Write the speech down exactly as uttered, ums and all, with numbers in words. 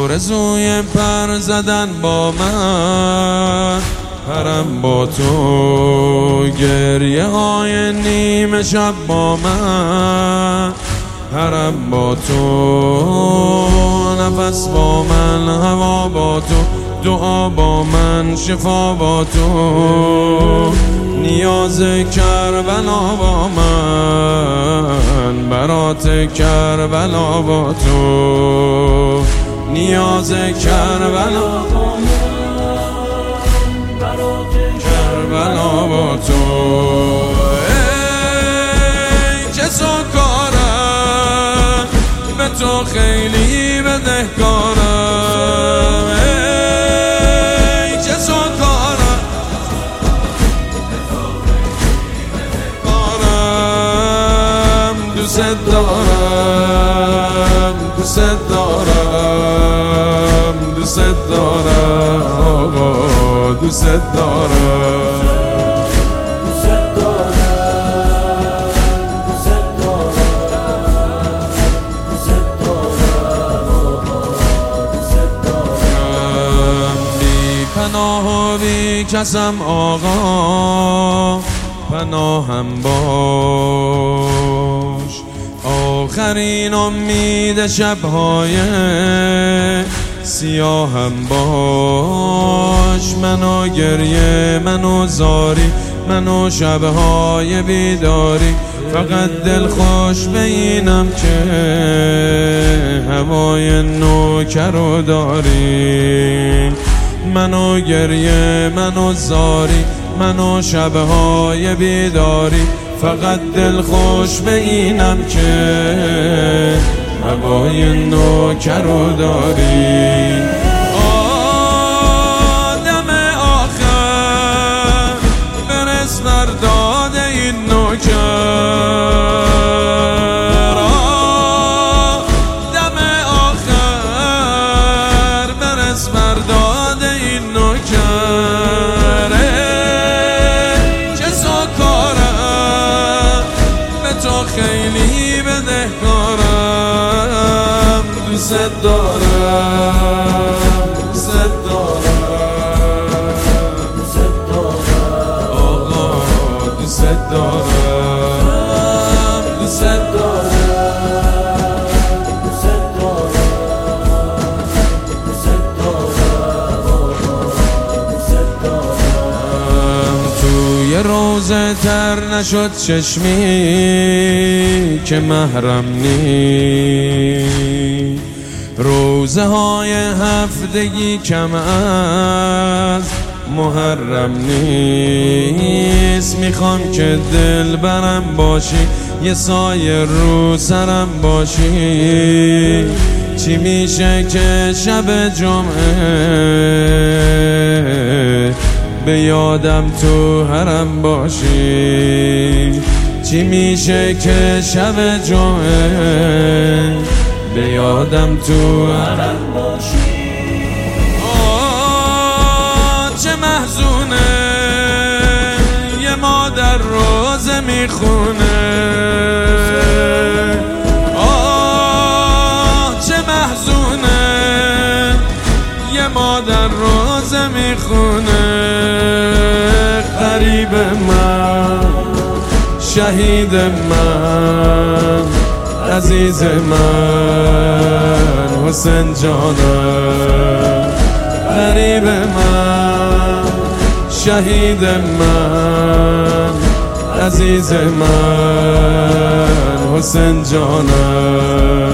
آرزوی پر زدن با من، پرم با تو، گریه های نیمه شب با من، پرم با تو، نفس با من، هوا با تو، دعا با من، شفا با تو، نیاز کربلا با من، برات کربلا با تو، نیاز کربلا با من، کربلا با تو. ای چه سوکارم، به تو خیلی بدهکارم. ای چه سوکارم، دوست دارم، دوست دارم، دوست دارم، آقا دوست دارم. پناه و بی کسم آقا، پناهم باش، آخرین امید شبهای سیاهم باش. منو گریه، منو زاری، منو شبهای بیداری، فقط دل خوش به اینم که هوای نوکر رو داری. منو گریه، منو زاری، منو شبهای بیداری، فقط دل خوش به اینم که هوای نوکر رو داری. آدم آخر برس برداد این نوکر، آدم آخر برس برداد این نوکر. چه سوکارم، به تو خیلی بدهکارم. دوست دارم، دوست دارم، دوست دارم، آقا دوست دارم، دوست دارم، دوست دارم، دوست دارم، آقا دوست دارم. توی روزه تر نشد چشمی که محرم نی، روزه های هفتگی کم از محرم نیست. میخوام که دل برم باشی، یه سایه رو سرم باشی. چی میشه که شب جمعه به یادم تو حرم باشی؟ چی میشه که شب جمعه به یادم تو حرم باشی؟ آه چه محزونه یه مادر روزه میخونه. آه چه محزونه یه مادر روزه میخونه. غریب من، شهید من، عزیز من، حسین جانم. غریب من، شهید من، عزیز من، حسین جانم.